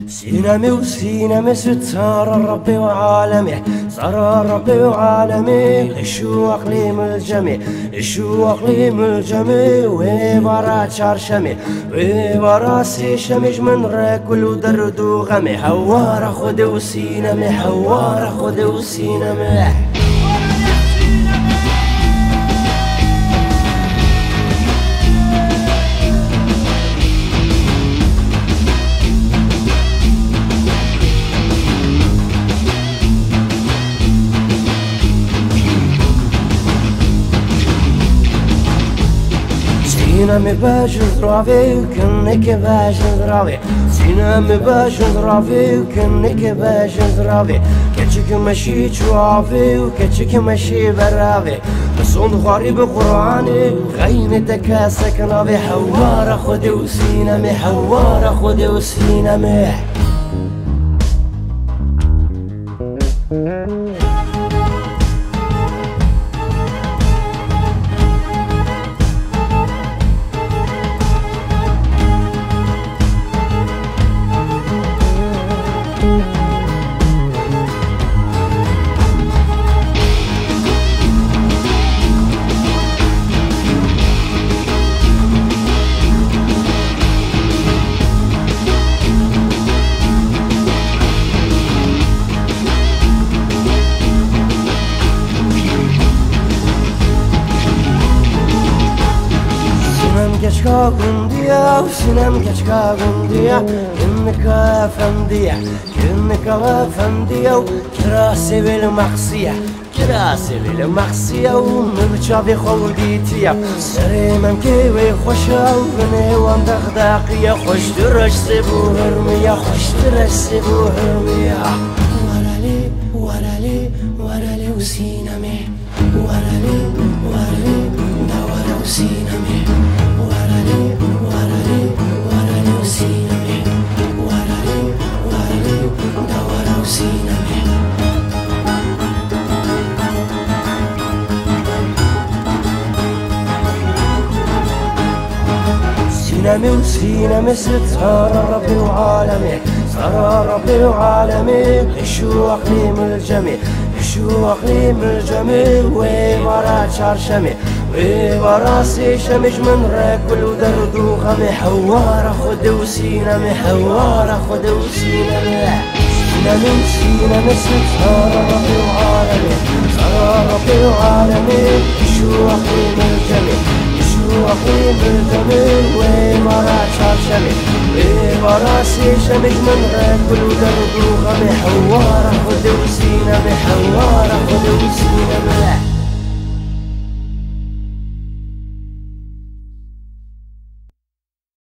سينامي وسينامي ستار ربي وعالمي صار ربي وعالمي الشو اقليم الجميع الشو اقليم الجميع وبرا شرشمي وبراسي شمش من راكل ودرد وغمي حوار خد وسينامي حوار خد وسينامي سينامي باش نضرافي وكنك باش نضرافي سينامي باش نضرافي وكنك باش نضرافي كتشك ماشي توافي وكتشك ماشي برافي بصون غريب قراني غينتك سكنافي حوار خدي وسينامي حوار خدي وسينامي كشكا قندية وسنم كشكا قندية كنك فندية كنك فندية وكراسي بالمقصية كراسي بالمقصية ومرجع في خوديتية سري ممكي وخوشة وبني ومدغداقية خوش درج سبو هرمية خوش درج سبو هرمية ورالي ورالي ورالي وسينامي ورالي ورالي دورة وسينامي سينامي وسينامي ستار ربي وعالمي صار ربي وعالمي الشو اقليم الجميع الشو اقليم الجميع وبرا شرشمي وبراسي شمش من راكل ودرد وغمي حوار خد وسينامي حوار خد وسينامي سينامي وسينامي ستار ربي وعالمي صار ربي وعالمي الشو اقليم الجميع وأقيم الجميل ومرا شرشمي وبراسي شمش من راكل ودرد وغمي حوار خد وسينامي حوار